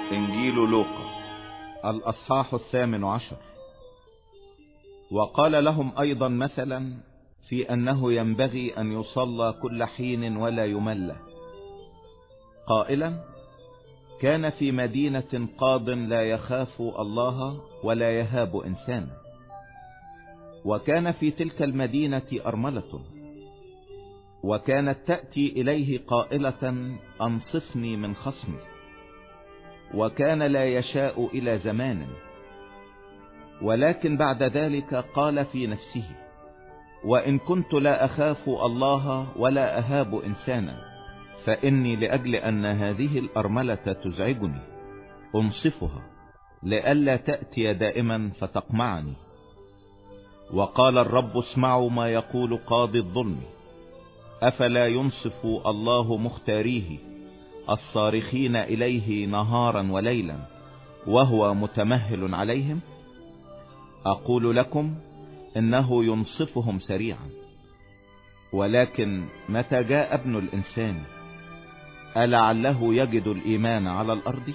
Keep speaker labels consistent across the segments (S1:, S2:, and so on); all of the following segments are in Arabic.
S1: إنجيل لوقا الأصحاح 18. وقال لهم أيضا مثلا في أنه ينبغي أن يصلى كل حين ولا يمل، قائلا: كان في مدينة قاض لا يخاف الله ولا يهاب إنسانا، وكان في تلك المدينة أرملة، وكانت تأتي إليه قائلة: أنصفني من خصمي. وكان لا يشاء إلى زمان، ولكن بعد ذلك قال في نفسه: وإن كنت لا أخاف الله ولا أهاب إنسانا، فإني لأجل أن هذه الأرملة تزعجني أنصفها، لئلا تأتي دائما فتقمعني. وقال الرب: اسمعوا ما يقول قاضي الظلم، أفلا ينصف الله مختاريه الصارخين إليه نهارا وليلا وهو متمهل عليهم؟ أقول لكم إنه ينصفهم سريعا. ولكن متى جاء ابن الإنسان ألعله يجد الإيمان على الأرض؟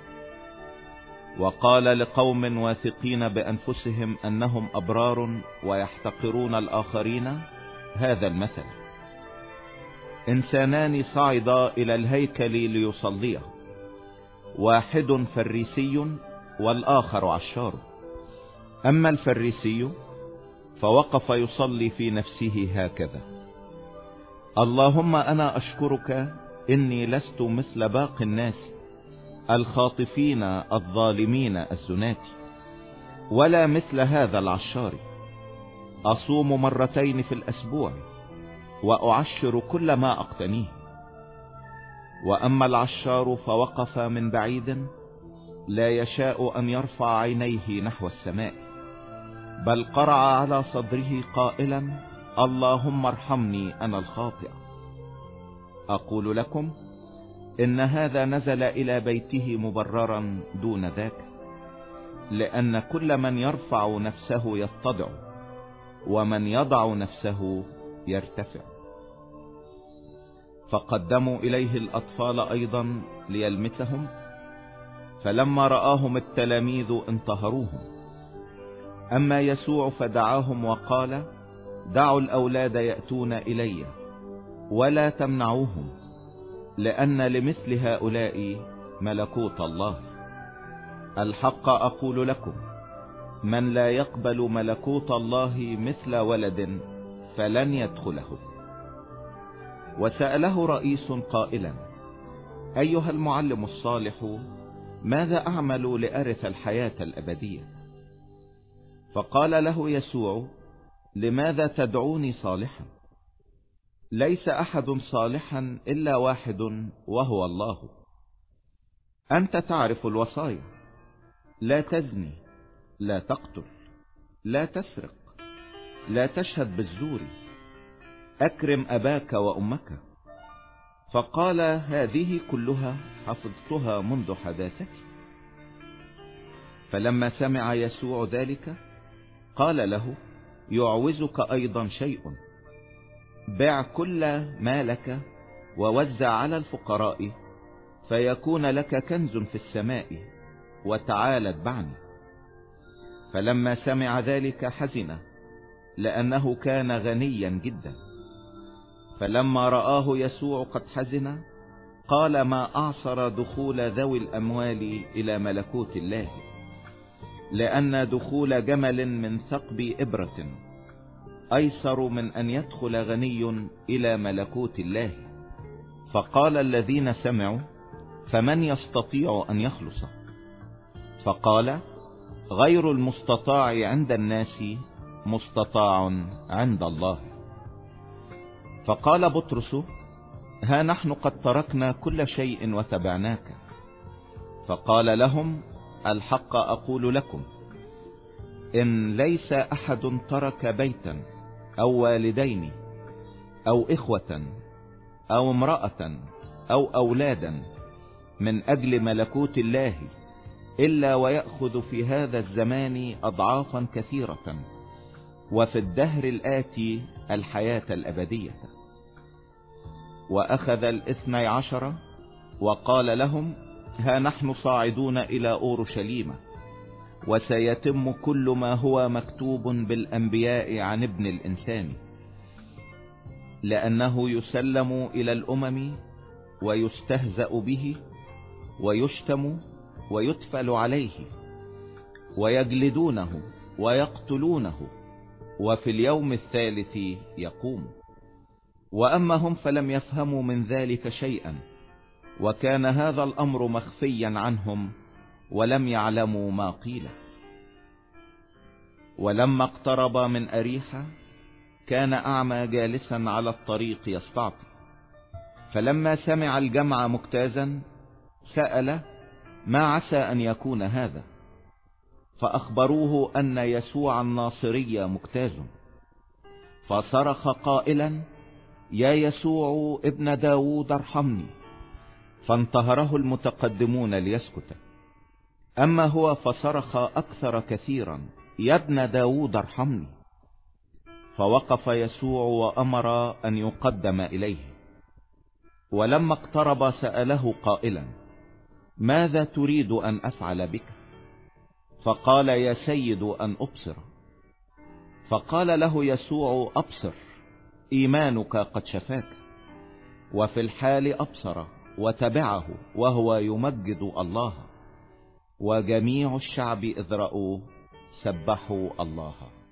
S1: وقال لقوم واثقين بأنفسهم أنهم أبرار ويحتقرون الآخرين هذا المثل: إنسانان صعدا إلى الهيكل ليصليا، واحد فريسي والآخر عشار. أما الفريسي فوقف يصلي في نفسه هكذا: اللهم أنا أشكرك إني لست مثل باقي الناس الخاطفين الظالمين الزنات، ولا مثل هذا العشار. أصوم مرتين في الأسبوع وأعشر كل ما أقتنيه. وأما العشار فوقف من بعيد لا يشاء أن يرفع عينيه نحو السماء، بل قرع على صدره قائلا: اللهم ارحمني أنا الخاطئ. أقول لكم إن هذا نزل إلى بيته مبررا دون ذاك، لأن كل من يرفع نفسه يتضع، ومن يضع نفسه يرتفع. فقدموا إليه الأطفال أيضا ليلمسهم، فلما رآهم التلاميذ انتهروهم. أما يسوع فدعاهم وقال: دعوا الأولاد يأتون إلي ولا تمنعوهم، لأن لمثل هؤلاء ملكوت الله. الحق أقول لكم، من لا يقبل ملكوت الله مثل ولد فلن يدخله. وسأله رئيس قائلا: أيها المعلم الصالح، ماذا أعمل لأرث الحياة الأبدية؟ فقال له يسوع: لماذا تدعوني صالحا؟ ليس أحد صالحا إلا واحد، وهو الله. أنت تعرف الوصايا: لا تزني، لا تقتل، لا تسرق، لا تشهد بالزور، أكرم أباك وأمك. فقال: هذه كلها حفظتها منذ حداثتي. فلما سمع يسوع ذلك قال له: يعوزك أيضا شيء، بع كل ما لك ووزع على الفقراء، فيكون لك كنز في السماء، وتعال اتبعني. فلما سمع ذلك حزن، لأنه كان غنيا جدا. فلما رآه يسوع قد حزن قال: ما أعصر دخول ذوي الأموال إلى ملكوت الله، لأن دخول جمل من ثقب إبرة أيسر من أن يدخل غني إلى ملكوت الله. فقال الذين سمعوا: فمن يستطيع أن يخلص؟ فقال: غير المستطاع عند الناس مستطاع عند الله. فقال بطرس: ها نحن قد تركنا كل شيء وتبعناك. فقال لهم: الحق أقول لكم، إن ليس أحد ترك بيتا أو والدين أو إخوة أو امرأة أو أولادا من أجل ملكوت الله إلا ويأخذ في هذا الزمان أضعافا كثيرة، وفي الدهر الآتي الحياة الأبدية. وأخذ 12 وقال لهم: ها نحن صاعدون إلى أورشليم، وسيتم كل ما هو مكتوب بالأنبياء عن ابن الإنسان، لأنه يسلم إلى الأمم ويستهزأ به ويشتم ويتفل عليه ويجلدونه ويقتلونه، وفي اليوم الثالث يقوم. وأما هم فلم يفهموا من ذلك شيئا، وكان هذا الأمر مخفيا عنهم ولم يعلموا ما قيل. ولما اقترب من أريحة كان أعمى جالسا على الطريق يستعطي، فلما سمع الجمع مجتازا سأل ما عسى أن يكون هذا، فأخبروه أن يسوع الناصري مجتاز، فصرخ قائلا يا يسوع ابن داود ارحمني، فانتهره المتقدمون ليسكت. أما هو فصرخ أكثر كثيرا يا ابن داود ارحمني، فوقف يسوع وأمر أن يقدم إليه. ولما اقترب سأله قائلا ماذا تريد أن أفعل بك؟ فقال يا سيد أن أبصر. فقال له يسوع أبصر، إيمانك قد شفاك. وفي الحال أبصر وتبعه وهو يمجد الله، وجميع الشعب إذ رأوه سبحوا الله.